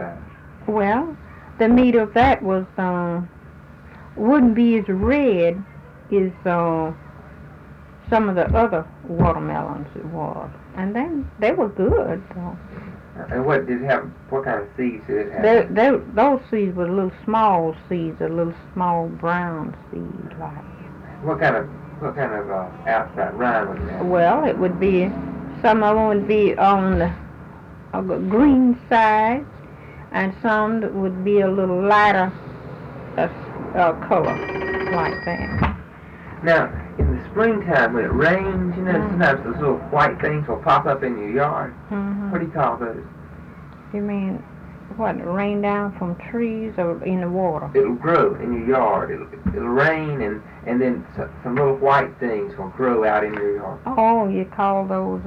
size? Well, the meat of that was wouldn't be as red as some of the other watermelons it was, and then they were good. Though. And what did it have? What kind of seeds did it have? Those seeds were little small seeds, a little small brown seed like. What kind of outside rind would it have? Well, it would be some of them would be on the green side, and some that would be a little lighter color like that. Now, in the springtime when it rains, you know, sometimes those little white things will pop up in your yard. Mm-hmm. What do you call those? You mean what? Rain down from trees or in the water? It'll grow in your yard. It'll rain and then some little white things will grow out in your yard. Oh, you call those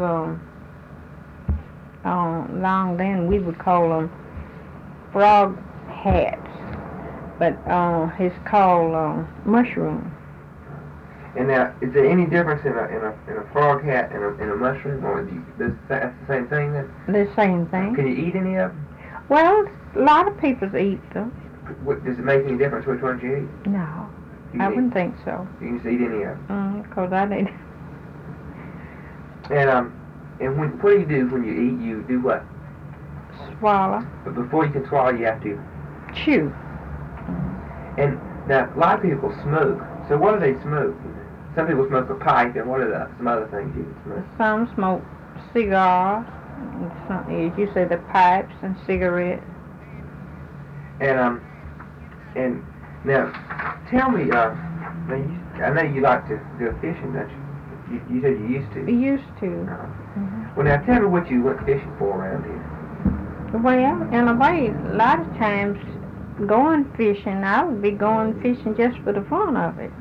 long then we would call them frog hats, but it's called mushroom. And now, is there any difference in a frog hat and a mushroom, or that's the same thing then? The same thing. Can you eat any of them? Well, a lot of people eat them. Does it make any difference which ones you eat? No, I wouldn't think so. You can just eat any of them. Because I didn't. And what do you do when you eat? You do what? Swallow. But before you can swallow, you have to chew. And now, a lot of people smoke. So what do they smoke? Some people smoke a pipe, and what are some other things you can smoke? Some smoke cigars, as you say, the pipes and cigarettes. And now, tell me, I know you like to go fishing, don't you? You said you used to. Used to. Mm-hmm. Well, now tell me what you went fishing for around here. Well, in a way, a lot of times going fishing, I would be going fishing just for the fun of it.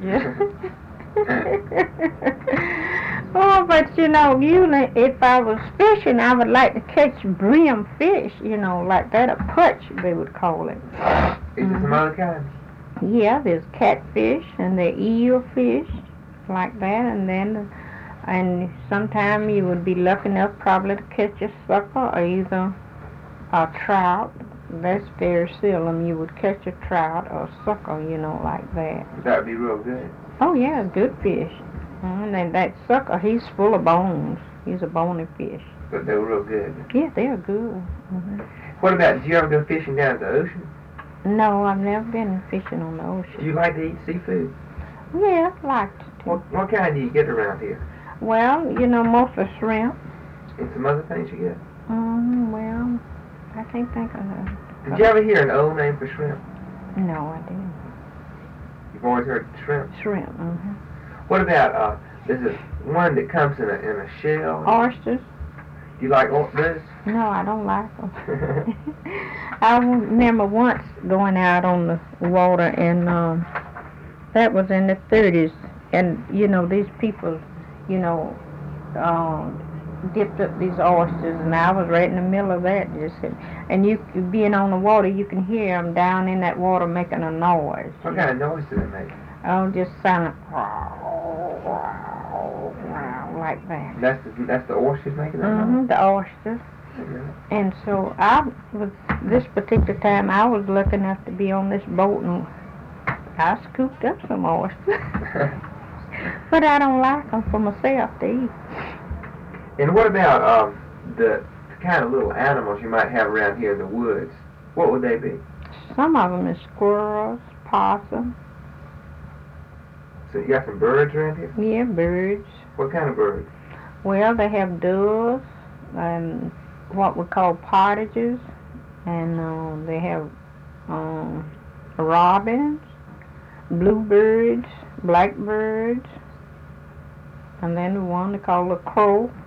Oh, but you know, usually if I was fishing, I would like to catch brim fish, you know, like that, a perch they would call it. Is there some other kinds? Yeah, there's catfish and the eelfish, like that, and sometime you would be lucky enough probably to catch a sucker or either a trout. That's very seldom you would catch a trout or a sucker, you know, like that. That would be real good. Oh, yeah, good fish. And then that sucker, he's full of bones. He's a bony fish. But they're real good. Yeah, they're good. Mm-hmm. What about, did you ever go fishing down at the ocean? No, I've never been fishing on the ocean. Do you like to eat seafood? Yeah, I like to. What kind do you get around here? Well, you know, mostly shrimp. And some other things you get? Well, I can't think of that. Did you ever hear an old name for shrimp? No, I didn't. You've always heard shrimp? Shrimp, mm-hmm. What about, there's one that comes in a shell? Oysters. Do you like those? No, I don't like them. I remember once going out on the water, and that was in the 30s, and, you know, these people, you know, dipped up these oysters, and I was right in the middle of that, and you being on the water, you can hear them down in that water making a noise. What kind of noise do they make? Oh, just sound like that. That's the oysters making that noise? Mm-hmm, the oysters. Mm-hmm. And so this particular time, I was lucky enough to be on this boat, and I scooped up some oysters. But I don't like them for myself to eat. And what about the kind of little animals you might have around here in the woods? What would they be? Some of them is squirrels, possum. So you got some birds around here? Yeah, birds. What kind of birds? Well, they have doves and what we call partridges, and they have robins, bluebirds, blackbirds, and then the one they call a crow.